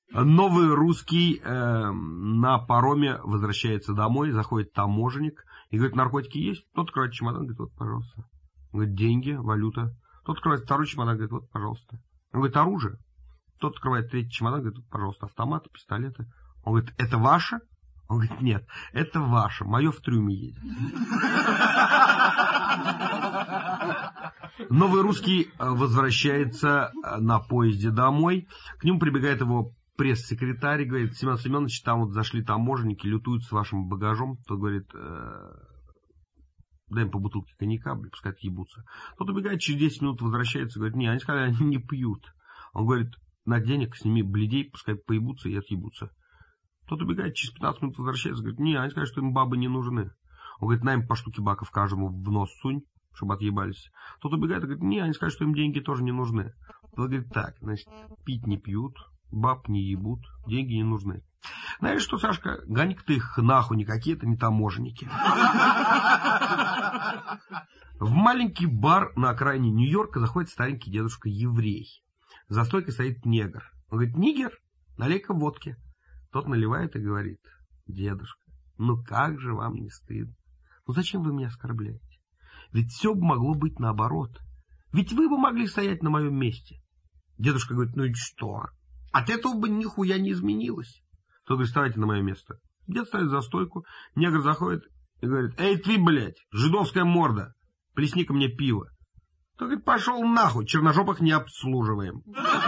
Новый русский на пароме возвращается домой, заходит таможенник и говорит, наркотики есть? Тот открывает чемодан, говорит, вот, пожалуйста. Он говорит, деньги, валюта. Тот открывает второй чемодан, говорит, вот, пожалуйста. Он говорит, оружие. Тот открывает третий чемодан, говорит, вот, пожалуйста, автоматы, пистолеты. Он говорит, это ваше? Он говорит, нет, это ваше, мое в трюме едет. Новый русский возвращается на поезде домой. К нему прибегает его пресс-секретарь и говорит, Семен Семенович, там вот зашли таможенники, лютуют с вашим багажом. Тот говорит, дай им по бутылке коньяка, пускай отъебутся. Тот убегает, через 10 минут возвращается, говорит, не, они сказали, они не пьют. Он говорит, на денег сними бледей, пускай поебутся и отъебутся. Тот убегает, через 15 минут возвращается, говорит, не, они сказали, что им бабы не нужны. Он говорит, на им по штуке баков каждому в нос сунь, чтобы отъебались. Тот убегает и говорит, не, они сказали, что им деньги тоже не нужны. Тот говорит, так, значит, пить не пьют, баб не ебут, деньги не нужны. Знаешь что, Сашка, гони-ка ты их нахуй, никакие это не таможенники. В маленький бар на окраине Нью-Йорка заходит старенький дедушка-еврей. За стойкой стоит негр. Он говорит, нигер, налей-ка водки. Тот наливает и говорит, дедушка, ну как же вам не стыдно? Ну зачем вы меня оскорбляете? Ведь все бы могло быть наоборот. Ведь вы бы могли стоять на моем месте. Дедушка говорит, ну и что? От этого бы нихуя не изменилось. Тот говорит, вставайте на мое место. Дед ставит за стойку, негр заходит и говорит, эй ты, блядь, жидовская морда, плесни-ка мне пиво. Тот говорит, пошел нахуй, черножопых не обслуживаем.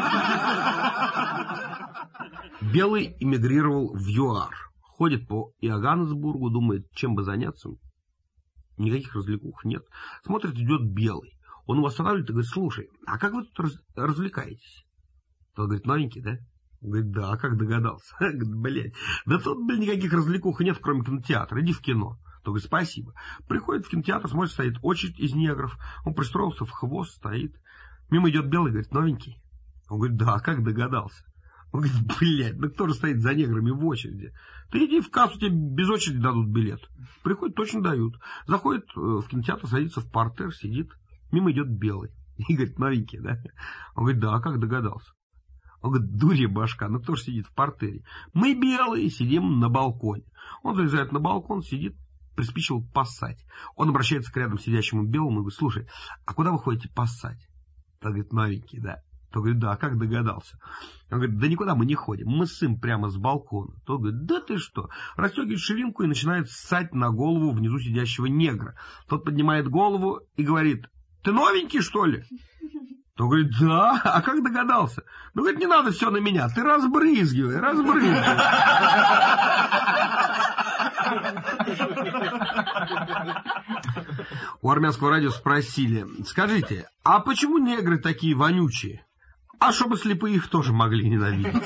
Белый эмигрировал в ЮАР. Ходит по Иоганнесбургу, думает, чем бы заняться. Никаких развлекух нет. Смотрит, идет белый. Он его останавливает и говорит, слушай, а как вы тут развлекаетесь? Тот говорит, новенький, да? Он говорит, да, как догадался? Говорит, блядь, да тут, блядь, никаких развлекух нет, кроме кинотеатра. Иди в кино. Тот говорит, спасибо. Приходит в кинотеатр, смотрит, стоит очередь из негров. Он пристроился в хвост, стоит. Мимо идет белый, говорит, новенький. Он говорит, да, как догадался? Он говорит, блядь, ну кто же стоит за неграми в очереди? Ты иди в кассу, тебе без очереди дадут билет. Приходит, точно дают. Заходит в кинотеатр, садится в партер, сидит. Мимо идет белый. И говорит, новенький, да? Он говорит, да, как догадался? Он говорит, дурья башка, ну кто же сидит в партере? Мы белые, сидим на балконе. Он залезает на балкон, сидит, приспичил поссать. Он обращается к рядом сидящему белому и говорит, слушай, а куда вы ходите поссать? Тот говорит, новенький, да. Тот говорит, да, как догадался? Он говорит, да никуда мы не ходим, мы ссым прямо с балкона. Тот говорит, да ты что? Расстегивает ширинку и начинает ссать на голову внизу сидящего негра. Тот поднимает голову и говорит, ты новенький, что ли? Тот говорит, да, а как догадался? Ну, говорит, не надо все на меня, ты разбрызгивай. У армянского радио спросили, скажите, а почему негры такие вонючие? А чтобы слепые их тоже могли ненавидеть.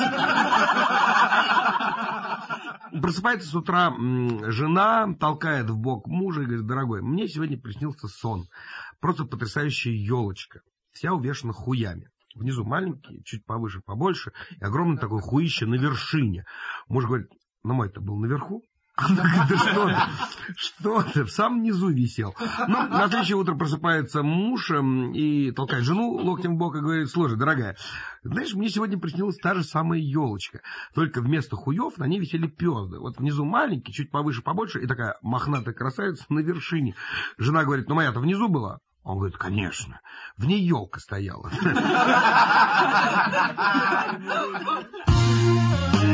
Просыпается с утра жена, толкает в бок мужа и говорит, дорогой, мне сегодня приснился сон. Просто потрясающая елочка. Вся увешана хуями. Внизу маленькие, чуть повыше, побольше, и огромное такое хуище на вершине. Муж говорит, ну мой-то был наверху. Она говорит, да что ты, в самом низу висел. Ну, на следующее утро просыпается муж и толкает жену локтем в бок и говорит, слушай, дорогая, знаешь, мне сегодня приснилась та же самая елочка, только вместо хуев на ней висели пёзды. Вот внизу маленький, чуть повыше, побольше, и такая мохнатая красавица на вершине. Жена говорит, ну моя-то внизу была. Он говорит, конечно, в ней елка стояла.